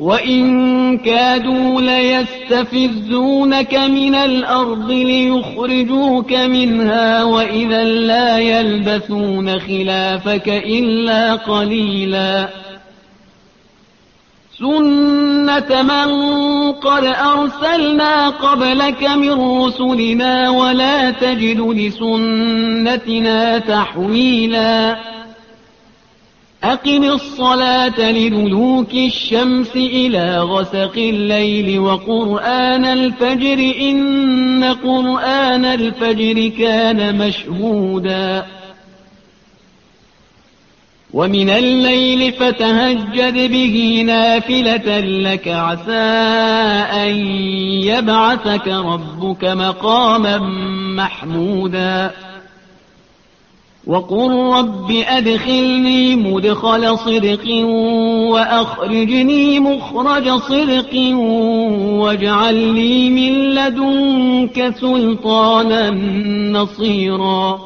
وإن كادوا ليستفزونك من الأرض ليخرجوك منها وإذا لا يلبثون خلافك إلا قليلا سنة من قد أرسلنا قبلك من رسلنا ولا تجد لسنتنا تحويلا أقم الصلاة لدلوك الشمس إلى غسق الليل وقرآن الفجر إن قرآن الفجر كان مشهودا ومن الليل فتهجد به نافلة لك عسى أن يبعثك ربك مقاما محمودا وقل رب أدخلني مدخل صدق وأخرجني مخرج صدق واجعل لي من لدنك سلطانا نصيرا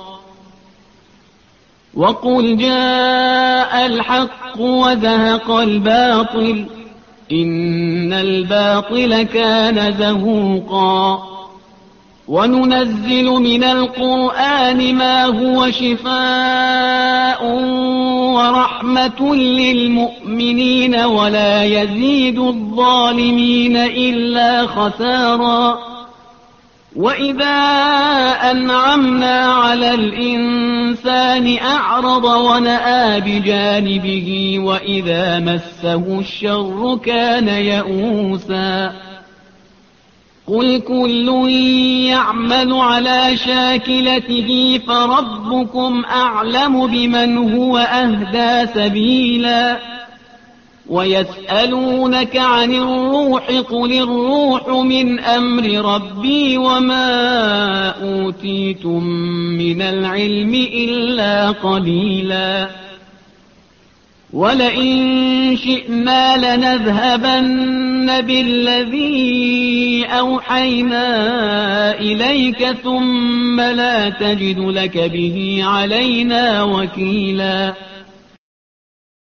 وقل جاء الحق وزهق الباطل إن الباطل كان زهوقا وننزل من القرآن ما هو شفاء ورحمة للمؤمنين ولا يزيد الظالمين إلا خسارا وإذا أنعمنا على الإنسان أعرض ونأى بجانبه وإذا مسه الشر كان يئوسا قل كل يعمل على شاكلته فربكم أعلم بمن هو أهدى سبيلا ويسألونك عن الروح قل الروح من أمر ربي وما أوتيتم من العلم إلا قليلا ولئن شئنا لنذهبن بالذي أوحينا إليك ثم لا تجد لك به علينا وكيلا